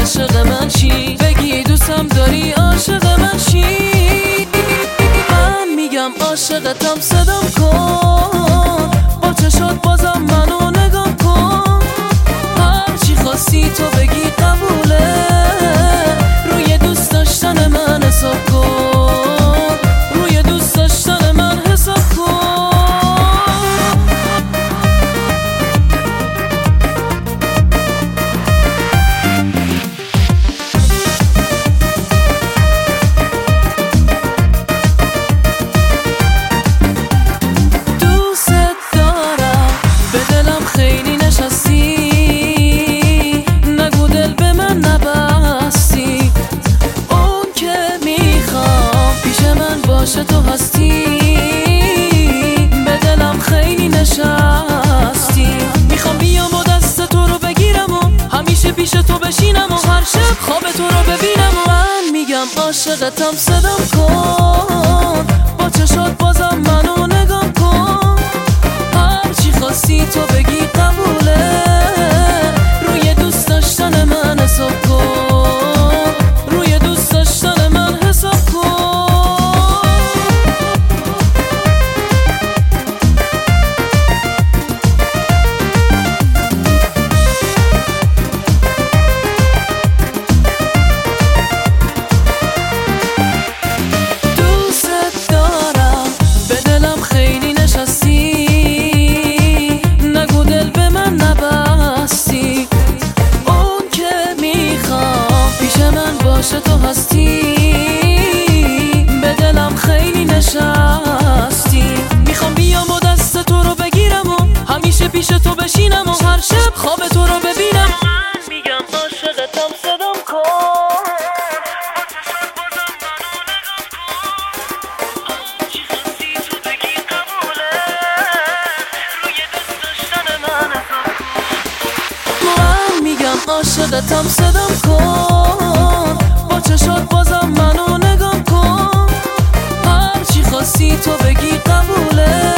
عاشق من چی؟ بگی دوستم داری عاشق من چی؟ من میگم عاشقتم صدام کن، با چشات بازم منو نگاه کن. هرچی خواستی تو بگی قبوله، روی دوست داشتن من حساب کن، روی دوست داشتن من حساب کن. تو هستی به دلم خیلی نشستی، میخوام بیام و دست تو رو بگیرم و همیشه پیش تو بشینم و هر شب خواب تو رو ببینم. و من میگم عاشقتم صدام کن، با چشات بازم منو نگاه کن. هرچی خواستی تو بگی قبوله، روی دوست داشتن من حساب کن، روی دوست داشتن من حساب کن. تو هستی به دلم خیلی نشستی، میخوام بیام و دست تو رو بگیرم و همیشه پیش تو بشینم و هر شب خواب تو رو ببینم. من میگم عاشقتم صدام کن، هرچی خواستی تو بگی قبوله، روی دوست داشتن من حساب کن. من میگم عاشقتم صدام کن، با چشات بازم منو نگاه کن. هرچی خواستی تو بگی قبوله،